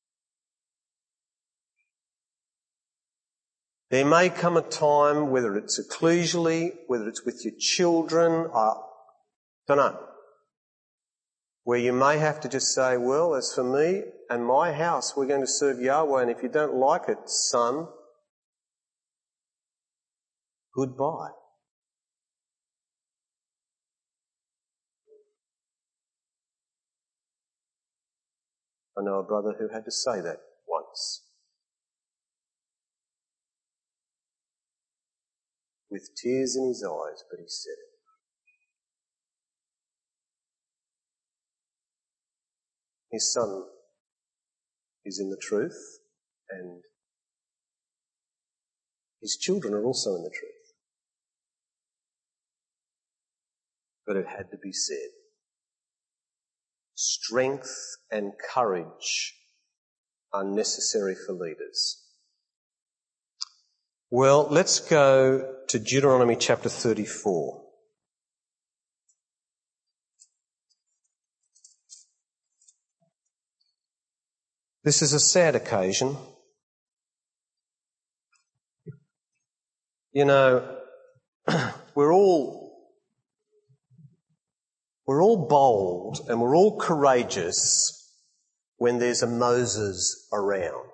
There may come a time, whether it's ecclesially, whether it's with your children, I don't know, where you may have to just say, well, as for me and my house, we're going to serve Yahweh, and if you don't like it, son, goodbye. I know a brother who had to say that once. with tears in his eyes, but he said it. His son is in the truth, and his children are also in the truth. But it had to be said. Strength and courage are necessary for leaders. Well, let's go to Deuteronomy chapter thirty-four. This is a sad occasion. You know, we're all we're all bold and we're all courageous when there's a Moses around.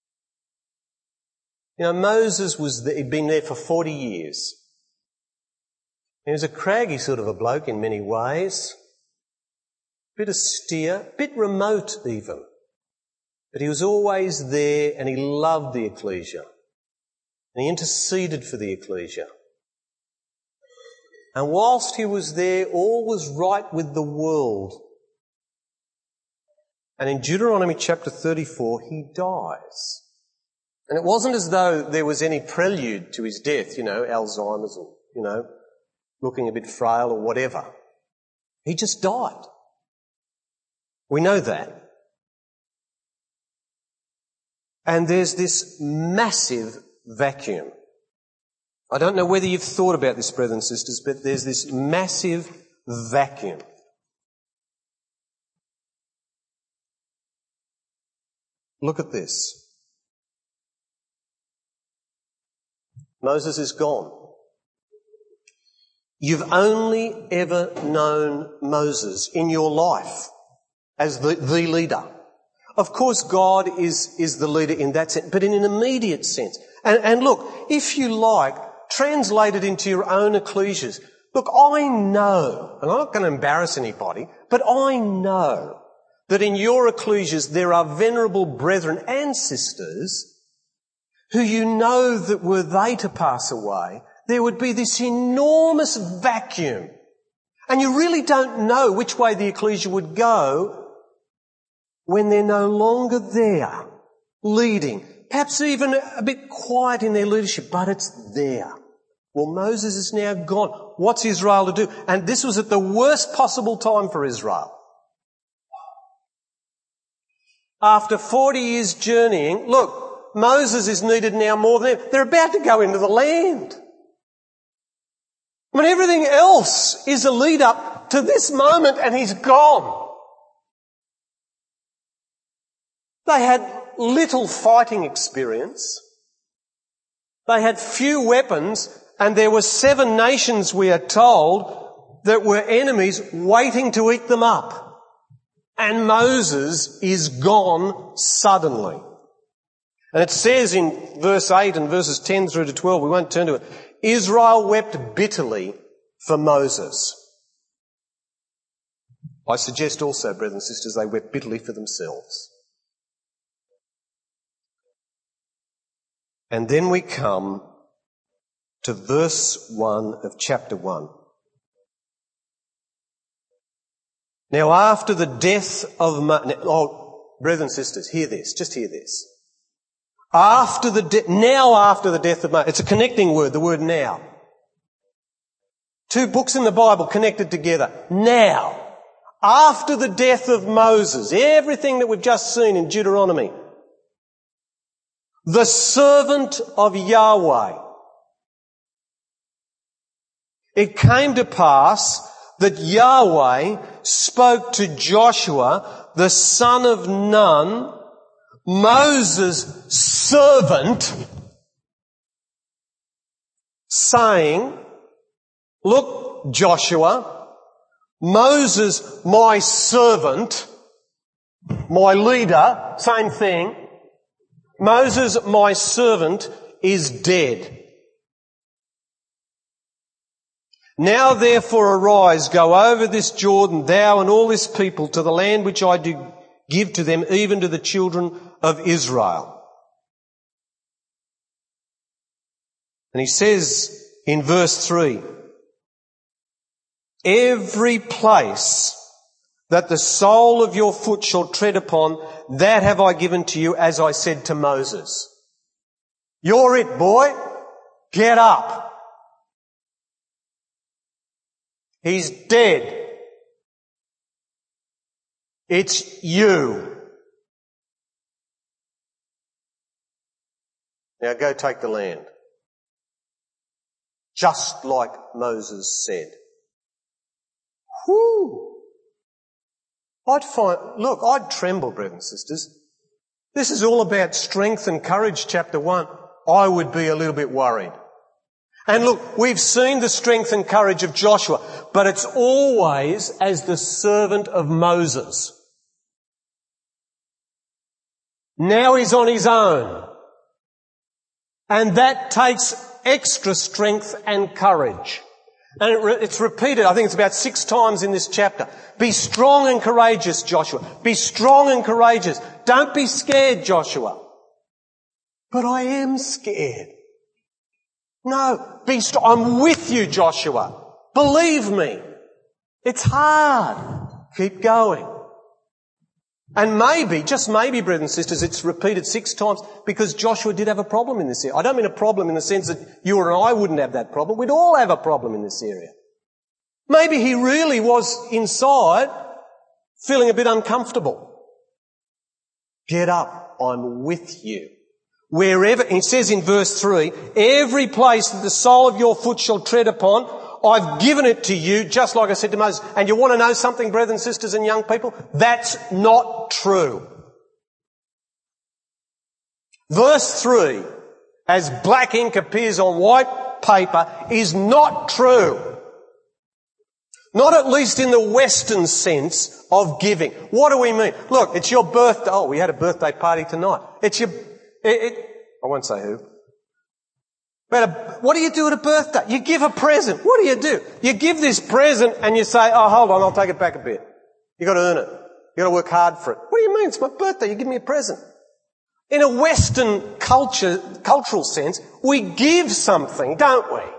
You know, Moses was there, he'd been there for forty years. He was a craggy sort of a bloke in many ways. Bit austere, bit remote even. But he was always there and he loved the ecclesia. And he interceded for the ecclesia. And whilst he was there, all was right with the world. And in Deuteronomy chapter thirty-four, he dies. And it wasn't as though there was any prelude to his death, you know, Alzheimer's or, you know, looking a bit frail or whatever. He just died. We know that. And there's this massive vacuum. I don't know whether you've thought about this, brothers and sisters, but there's this massive vacuum. Look at this. Moses is gone. You've only ever known Moses in your life as the, the leader. Of course, God is, is the leader in that sense, but in an immediate sense. And, and look, if you like, translate it into your own ecclesias. Look, I know, and I'm not going to embarrass anybody, but I know that in your ecclesias there are venerable brethren and sisters who you know that were they to pass away, there would be this enormous vacuum. And you really don't know which way the ecclesia would go when they're no longer there, leading. Perhaps even a bit quiet in their leadership, but it's there. Well, Moses is now gone. What's Israel to do? And this was at the worst possible time for Israel. After forty years journeying, look, Moses is needed now more than ever. They're about to go into the land. I mean, everything else is a lead up to this moment and he's gone. They had little fighting experience. They had few weapons, and there were seven nations, we are told, that were enemies waiting to eat them up. And Moses is gone suddenly. And it says in verse eight and verses ten through to twelve, we won't turn to it, Israel wept bitterly for Moses. I suggest also, brothers and sisters, they wept bitterly for themselves. And then we come to verse one of chapter one. Now after the death of Mo- oh, brothers and sisters, hear this, just hear this. After the de- now after the death of Moses, it's a connecting word, the word now. Two books in the Bible connected together. Now, after the death of Moses, everything that we've just seen in Deuteronomy, the servant of Yahweh, it came to pass that Yahweh spoke to Joshua, the son of Nun, Moses' servant, saying, look, Joshua, Moses, my servant, my leader, same thing, Moses, my servant, is dead. Now therefore arise, go over this Jordan, thou and all this people, to the land which I do give to them, even to the children of Israel. And he says in verse three. Every place that the sole of your foot shall tread upon, that have I given to you, as I said to Moses. You're it, boy. Get up. He's dead. It's you. Now go take the land. Just like Moses said. Whew. I'd find, look, I'd tremble, brothers and sisters. This is all about strength and courage, chapter one. I would be a little bit worried. And look, we've seen the strength and courage of Joshua, but it's always as the servant of Moses. Now he's on his own. And that takes extra strength and courage. And it re- it's repeated, I think it's about six times in this chapter. Be strong and courageous, Joshua. Be strong and courageous. Don't be scared, Joshua. But I am scared. No, be strong. I'm with you, Joshua. Believe me. It's hard. Keep going. And maybe, just maybe, brothers and sisters, it's repeated six times because Joshua did have a problem in this area. I don't mean a problem in the sense that you or I wouldn't have that problem. We'd all have a problem in this area. Maybe he really was inside feeling a bit uncomfortable. Get up. I'm with you. Wherever, it says in verse three, every place that the sole of your foot shall tread upon, I've given it to you, just like I said to Moses. And you want to know something, brothers and sisters and young people? That's not true. Verse three, as black ink appears on white paper, is not true. Not at least in the Western sense of giving. What do we mean? Look, it's your birthday. Oh, we had a birthday party tonight. It's your, it, it, I won't say who. But a, what do you do at a birthday? You give a present. What do you do? You give this present and you say, oh, hold on, I'll take it back a bit. You've got to earn it. You've got to work hard for it. What do you mean? It's my birthday. You give me a present. In a Western culture, cultural sense, we give something, don't we?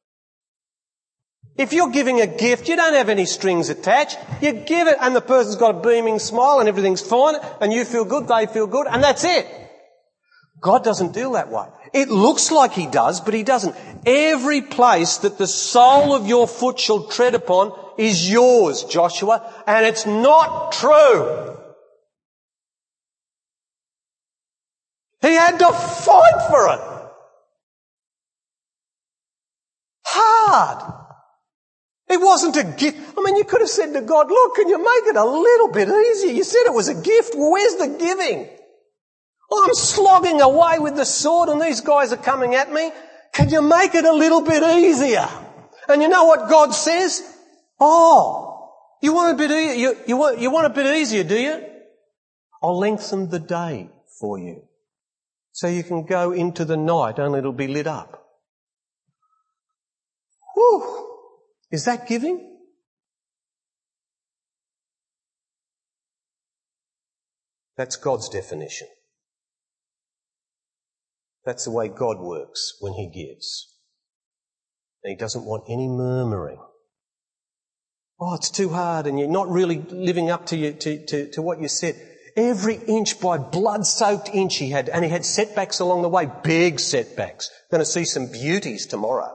If you're giving a gift, you don't have any strings attached. You give it and the person's got a beaming smile and everything's fine and you feel good, they feel good, and that's it. God doesn't deal that way. It looks like he does, but he doesn't. Every place that the sole of your foot shall tread upon is yours, Joshua, and it's not true. He had to fight for it. Hard. It wasn't a gift. I mean, you could have said to God, look, can you make it a little bit easier? You said it was a gift. Well, where's the giving? I'm slogging away with the sword and these guys are coming at me. Can you make it a little bit easier? And you know what God says? Oh, you want a bit e- you, you, want, you want a bit easier, do you? I'll lengthen the day for you so you can go into the night, only it'll be lit up. Whew. Is that giving? That's God's definition. That's the way God works when he gives. And he doesn't want any murmuring. Oh, it's too hard and you're not really living up to, you, to, to, to what you said. Every inch by blood-soaked inch he had, and he had setbacks along the way, big setbacks. Going to see some beauties tomorrow.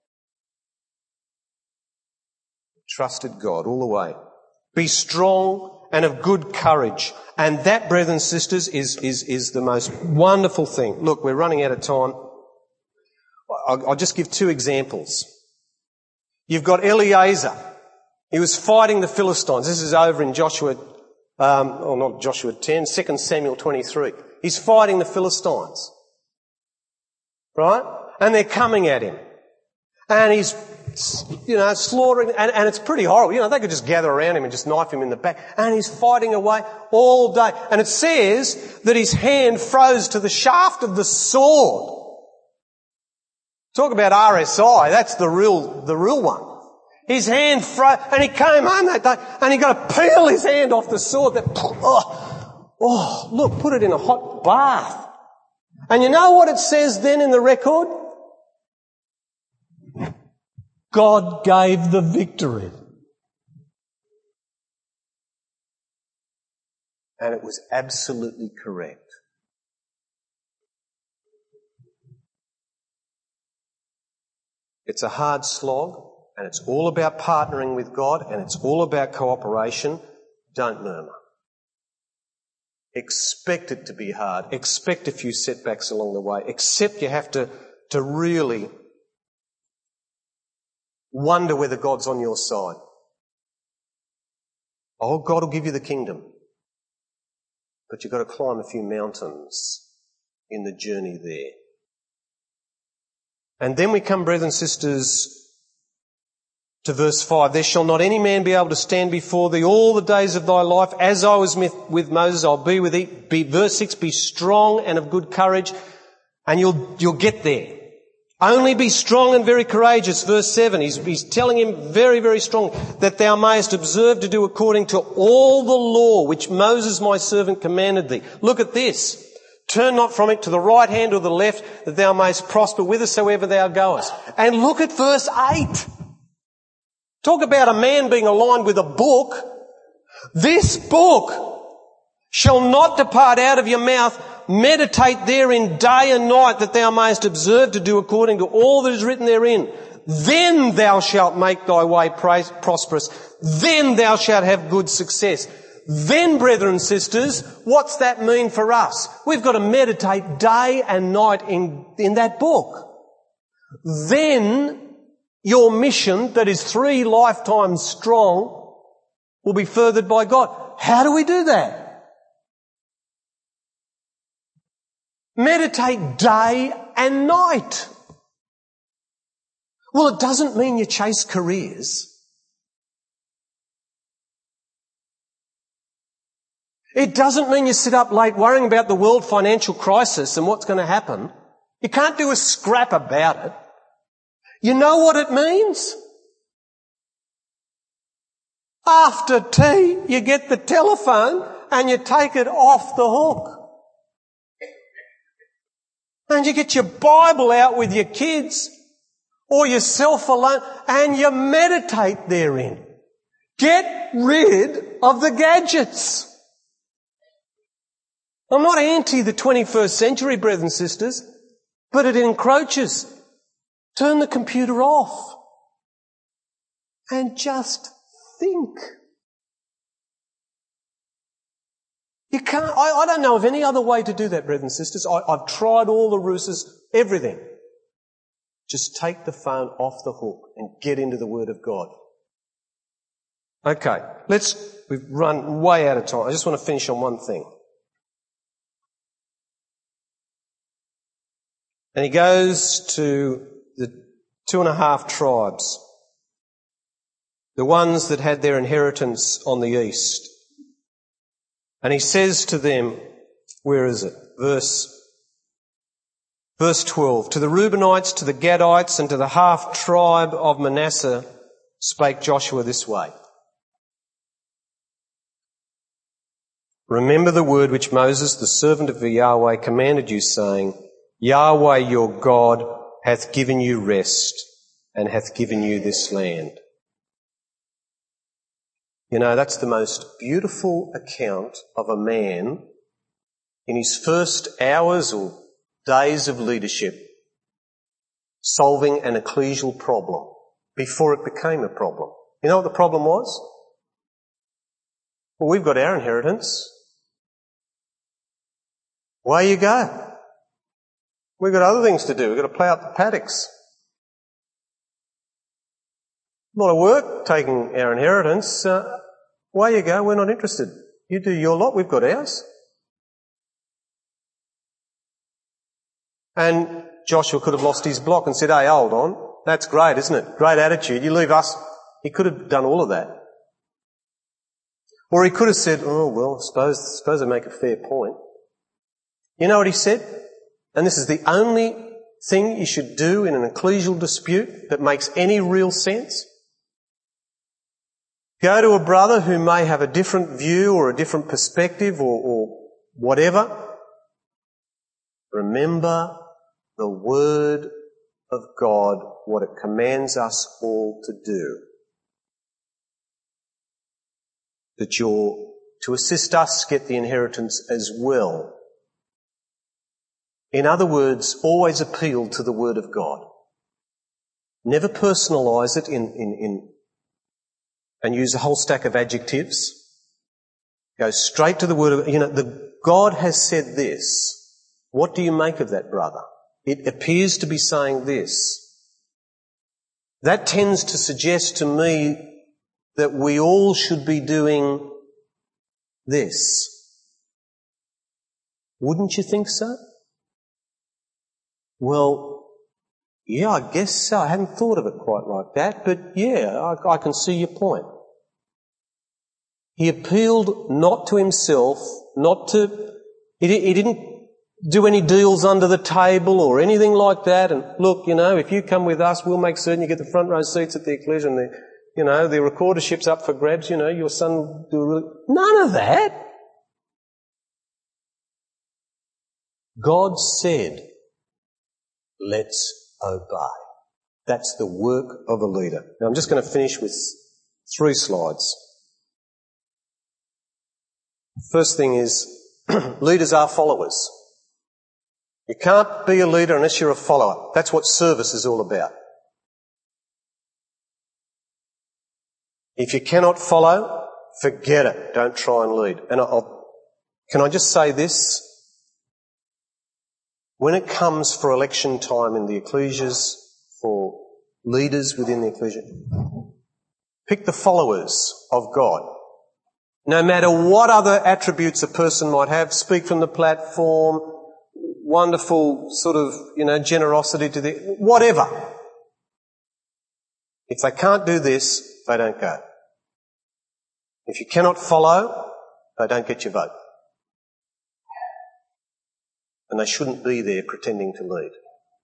Trusted God all the way. Be strong and of good courage. And that, brothers and sisters, is, is, is the most wonderful thing. Look, we're running out of time. I'll, I'll just give two examples. You've got Eliezer. He was fighting the Philistines. This is over in Joshua, um, oh not Joshua ten, Second Samuel twenty-three. He's fighting the Philistines. Right? And they're coming at him. And he's, you know, slaughtering, and, and it's pretty horrible. You know, they could just gather around him and just knife him in the back. And he's fighting away all day. And it says that his hand froze to the shaft of the sword. Talk about R S I, that's the real, the real one. His hand froze, and he came home that day, and he got to peel his hand off the sword. That, oh, oh, look, put it in a hot bath. And you know what it says then in the record? God gave the victory. And it was absolutely correct. It's a hard slog, and it's all about partnering with God, and it's all about cooperation. Don't murmur. Expect it to be hard. Expect a few setbacks along the way. Except you have to, to really wonder whether God's on your side. Oh, God will give you the kingdom. But you've got to climb a few mountains in the journey there. And then we come, brothers and sisters, to verse five. There shall not any man be able to stand before thee all the days of thy life. As I was with Moses, I'll be with thee. Be, verse six, be strong and of good courage, and you'll, you'll get there. Only be strong and very courageous. Verse seven, he's, he's telling him very, very strong, that thou mayest observe to do according to all the law which Moses my servant commanded thee. Look at this. Turn not from it to the right hand or the left, that thou mayest prosper whithersoever thou goest. And look at verse eight. Talk about a man being aligned with a book. This book shall not depart out of your mouth. Meditate therein day and night, that thou mayest observe to do according to all that is written therein. Then thou shalt make thy way prosperous. Then thou shalt have good success. Then, brethren and sisters, what's that mean for us? We've got to meditate day and night in, in that book. Then your mission, that is three lifetimes strong, will be furthered by God. How do we do that? Meditate day and night. Well, it doesn't mean you chase careers. It doesn't mean you sit up late worrying about the world financial crisis and what's going to happen. You can't do a scrap about it. You know what it means? After tea, you get the telephone and you take it off the hook. And you get your Bible out with your kids or yourself alone and you meditate therein. Get rid of the gadgets. I'm not anti the twenty-first century, brothers and sisters, but it encroaches. Turn the computer off and just think. You can't, I, I don't know of any other way to do that, brothers and sisters. I, I've tried all the ruses, everything. Just take the phone off the hook and get into the Word of God. Okay, let's, we've run way out of time. I just want to finish on one thing. And he goes to the two and a half tribes, the ones that had their inheritance on the east. And he says to them, where is it? Verse, verse twelve, to the Reubenites, to the Gadites, and to the half tribe of Manasseh spake Joshua this way. Remember the word which Moses, the servant of Yahweh, commanded you, saying, Yahweh your God hath given you rest and hath given you this land. You know, that's the most beautiful account of a man in his first hours or days of leadership solving an ecclesial problem before it became a problem. You know what the problem was? Well, we've got our inheritance. Away you go. We've got other things to do. We've got to plough up the paddocks. A lot of work taking our inheritance. Uh, away you go. We're not interested. You do your lot. We've got ours. And Joshua could have lost his block and said, hey, hold on. That's great, isn't it? Great attitude. You leave us. He could have done all of that. Or he could have said, oh, well, suppose, suppose I make a fair point. You know what he said? And this is the only thing you should do in an ecclesial dispute that makes any real sense. Go to a brother who may have a different view or a different perspective or, or whatever. Remember the word of God what it commands us all to do. That you're to assist us get the inheritance as well. In other words, always appeal to the Word of God. Never personalise it in, in, in and use a whole stack of adjectives. Go straight to the Word of, you know, the, God has said this. What do you make of that, brother? It appears to be saying this. That tends to suggest to me that we all should be doing this. Wouldn't you think so? Well, yeah, I guess so. I hadn't thought of it quite like that, but yeah, I, I can see your point. He appealed not to himself, not to, he, he didn't do any deals under the table or anything like that. And look, you know, if you come with us, we'll make certain you get the front row seats at the ecclesia and the, you know, the recordership's up for grabs, you know, your son will do a really... None of that. God said, let's obey. That's the work of a leader. Now I'm just going to finish with three slides. First thing is, leaders are followers. You can't be a leader unless you're a follower. That's what service is all about. If you cannot follow, forget it. Don't try and lead. And I'll, can I just say this? When it comes for election time in the ecclesias, for leaders within the ecclesia, pick the followers of God. No matter what other attributes a person might have, speak from the platform, wonderful sort of, you know, generosity to the, whatever. If they can't do this, they don't go. If you cannot follow, they don't get your vote. And they shouldn't be there pretending to lead.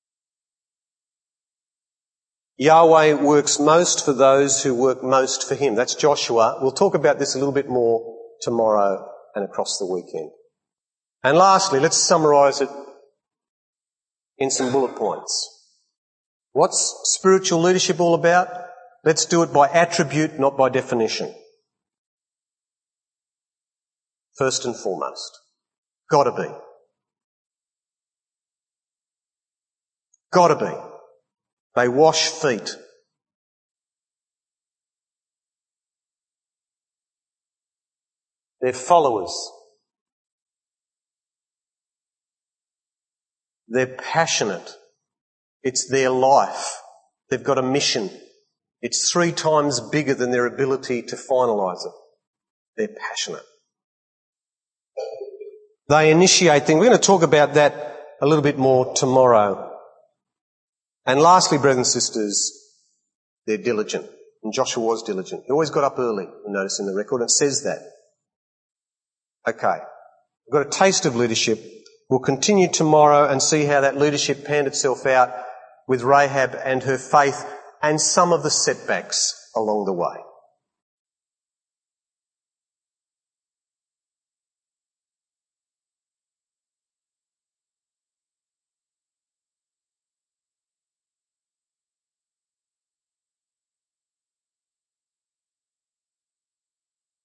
Yahweh works most for those who work most for him. That's Joshua. We'll talk about this a little bit more tomorrow and across the weekend. And lastly, let's summarise it in some bullet points. What's spiritual leadership all about? Let's do it by attribute, not by definition. First and foremost, gotta be. Gotta be. They wash feet. They're followers. They're passionate. It's their life. They've got a mission. It's three times bigger than their ability to finalise it. They're passionate. They initiate things. We're going to talk about that a little bit more tomorrow. And lastly, brothers and sisters, they're diligent. And Joshua was diligent. He always got up early, you'll notice in the record, and it says that. Okay. We've got a taste of leadership. We'll continue tomorrow and see how that leadership panned itself out with Rahab and her faith and some of the setbacks along the way.